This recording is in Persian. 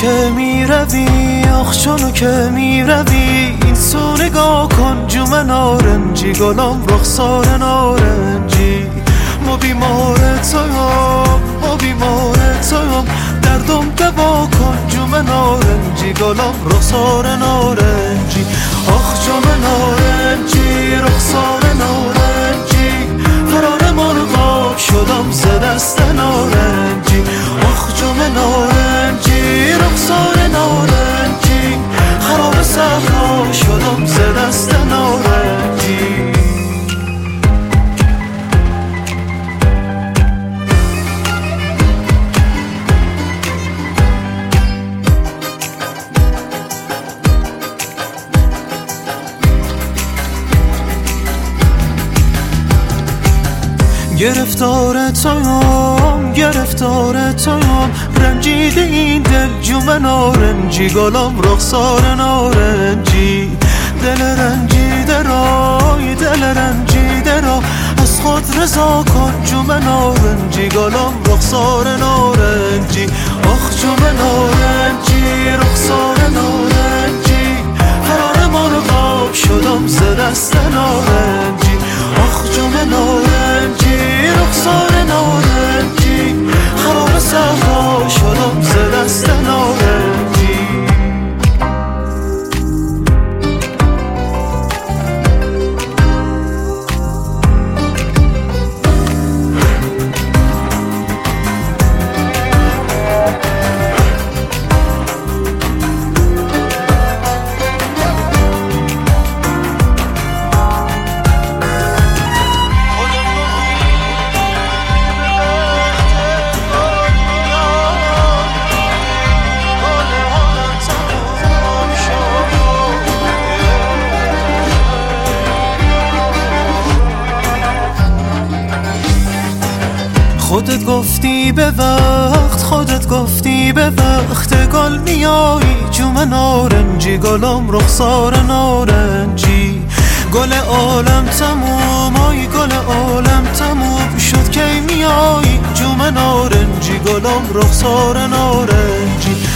که میروی، آخ چونو که میروی، این سو نگاه کن جوم نارنجی، گلم رخسار نارنجی. ما بیمار تویم، ما بیمار تویم، دردم دوا کن جوم نارنجی، گلم رخسار نارنجی. آخ جوم نارنجی، رخسار نارنجی، فرار مرغاب شدم ز دست نارنجی. آخ جوم نارنجی، رخسار نارنجی، خراب صحرا شدم ز دست نارنجی. گرفتار تویم، گرفتار تویم، رنجیده این دل جوم نارنجی، گلم رخسار نارنجی. دل رنجیده را، دل رنجیده را، از خود رضا کن جوم نارنجی، گلم رخسار نارنجی. آخ جوم نارنجی، رخسار نارنجی، فرار مرغاب شدم ز دست نارنجی. آخ جوم نارنجی، رخسار نارنجی، خراب صحرا شدم ز دست نارنجی. خودت گفتی به وقت، خودت گفتی به وقت، گل میایی جوم نارنجی، گلم رخسار نارنجی. گل عالم تموم، آی گل عالم تموم شد کی میایی جوم نارنجی، گلم رخسار نارنجی.